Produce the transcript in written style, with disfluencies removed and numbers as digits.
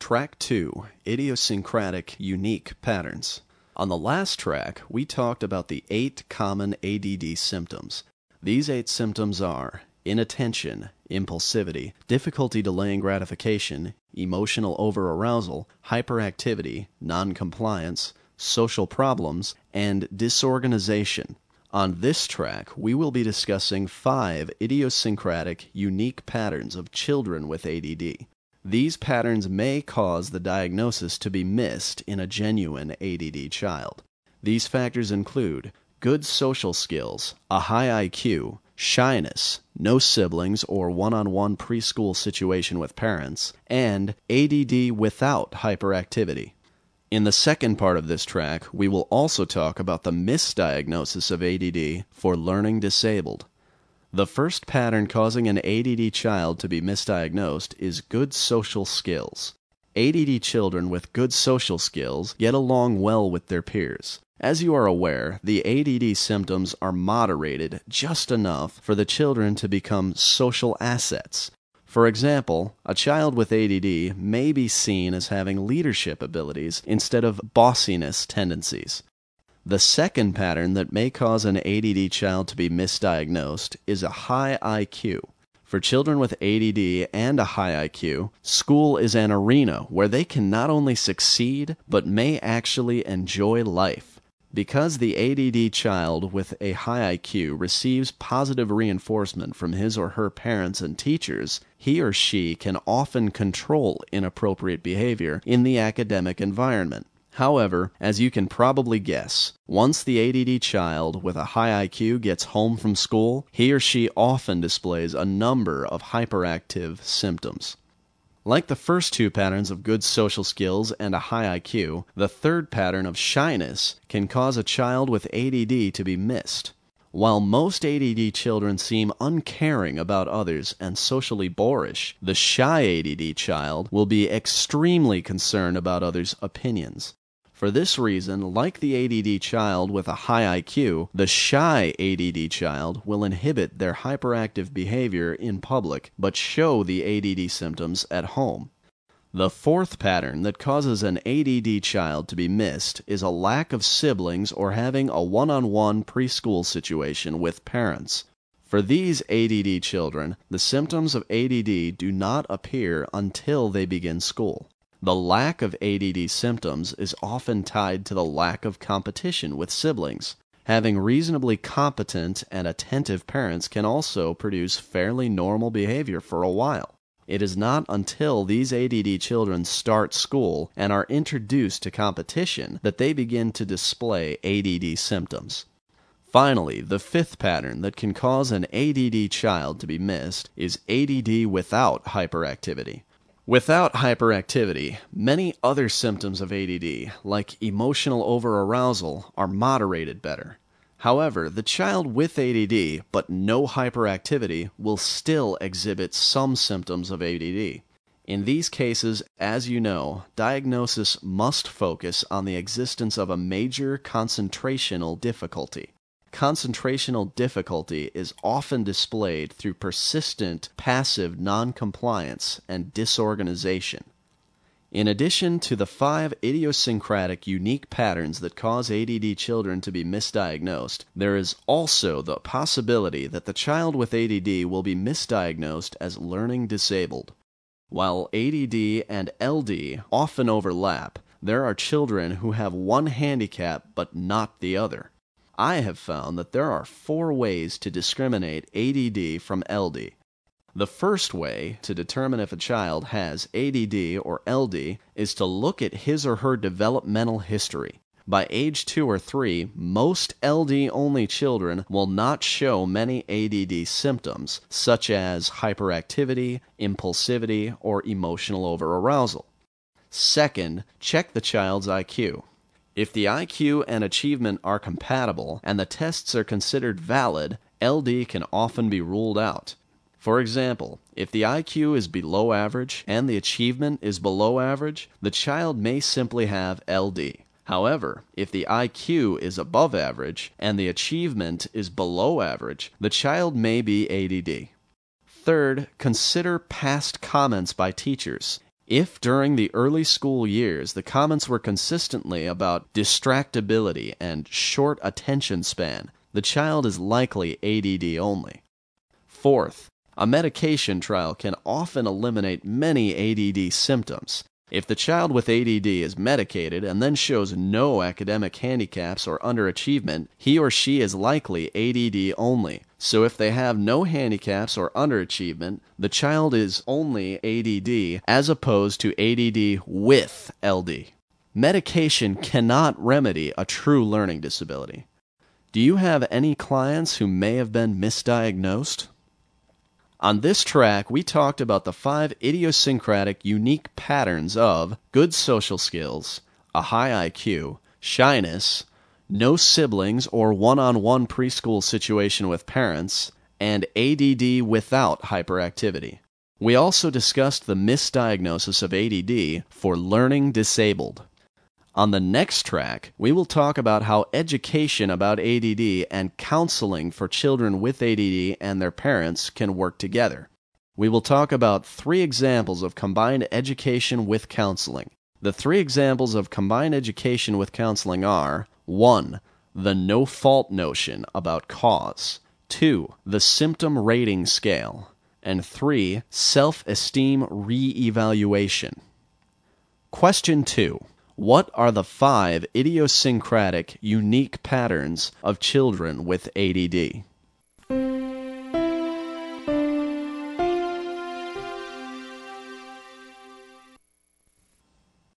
Track 2, Idiosyncratic Unique Patterns. On the last track, we talked about the 8 common ADD symptoms. These 8 symptoms are inattention, impulsivity, difficulty delaying gratification, emotional overarousal, hyperactivity, noncompliance, social problems, and disorganization. On this track, we will be discussing 5 idiosyncratic, unique patterns of children with ADD. These patterns may cause the diagnosis to be missed in a genuine ADD child. These factors include good social skills, a high IQ, shyness, no siblings or one-on-one preschool situation with parents, and ADD without hyperactivity. In the second part of this track, we will also talk about the misdiagnosis of ADD for learning disabled. The first pattern causing an ADD child to be misdiagnosed is good social skills. ADD children with good social skills get along well with their peers. As you are aware, the ADD symptoms are moderated just enough for the children to become social assets. For example, a child with ADD may be seen as having leadership abilities instead of bossiness tendencies. The second pattern that may cause an ADD child to be misdiagnosed is a high IQ. For children with ADD and a high IQ, school is an arena where they can not only succeed, but may actually enjoy life. Because the ADD child with a high IQ receives positive reinforcement from his or her parents and teachers, he or she can often control inappropriate behavior in the academic environment. However, as you can probably guess, once the ADD child with a high IQ gets home from school, he or she often displays a number of hyperactive symptoms. Like the first 2 patterns of good social skills and a high IQ, the third pattern of shyness can cause a child with ADD to be missed. While most ADD children seem uncaring about others and socially boorish, the shy ADD child will be extremely concerned about others' opinions. For this reason, like the ADD child with a high IQ, the shy ADD child will inhibit their hyperactive behavior in public, but show the ADD symptoms at home. The fourth pattern that causes an ADD child to be missed is a lack of siblings or having a one-on-one preschool situation with parents. For these ADD children, the symptoms of ADD do not appear until they begin school. The lack of ADD symptoms is often tied to the lack of competition with siblings. Having reasonably competent and attentive parents can also produce fairly normal behavior for a while. It is not until these ADD children start school and are introduced to competition that they begin to display ADD symptoms. Finally, the fifth pattern that can cause an ADD child to be missed is ADD without hyperactivity. Without hyperactivity, many other symptoms of ADD, like emotional overarousal, are moderated better. However, the child with ADD but no hyperactivity will still exhibit some symptoms of ADD. In these cases, as you know, diagnosis must focus on the existence of a major concentrational difficulty. Concentrational difficulty is often displayed through persistent passive noncompliance and disorganization. In addition to the 5 idiosyncratic unique patterns that cause ADD children to be misdiagnosed, there is also the possibility that the child with ADD will be misdiagnosed as learning disabled. While ADD and LD often overlap, there are children who have one handicap but not the other. I have found that there are 4 ways to discriminate ADD from LD. The first way to determine if a child has ADD or LD is to look at his or her developmental history. By age 2 or 3, most LD-only children will not show many ADD symptoms, such as hyperactivity, impulsivity, or emotional overarousal. Second, check the child's IQ. If the IQ and achievement are compatible and the tests are considered valid, LD can often be ruled out. For example, if the IQ is below average and the achievement is below average, the child may simply have LD. However, if the IQ is above average and the achievement is below average, the child may be ADD. Third, consider past comments by teachers. If during the early school years the comments were consistently about distractibility and short attention span, the child is likely ADD only. Fourth, a medication trial can often eliminate many ADD symptoms. If the child with ADD is medicated and then shows no academic handicaps or underachievement, he or she is likely ADD only. So if they have no handicaps or underachievement, the child is only ADD as opposed to ADD with LD. Medication cannot remedy a true learning disability. Do you have any clients who may have been misdiagnosed? On this track, we talked about the 5 idiosyncratic, unique patterns of good social skills, a high IQ, shyness, no siblings or one-on-one preschool situation with parents, and ADD without hyperactivity. We also discussed the misdiagnosis of ADD for learning disabled. On the next track, we will talk about how education about ADD and counseling for children with ADD and their parents can work together. We will talk about 3 examples of combined education with counseling. The 3 examples of combined education with counseling are: 1. The no-fault notion about cause. 2. The symptom rating scale. And 3. Self-esteem re-evaluation. Question 2. What are the 5 idiosyncratic, unique patterns of children with ADD?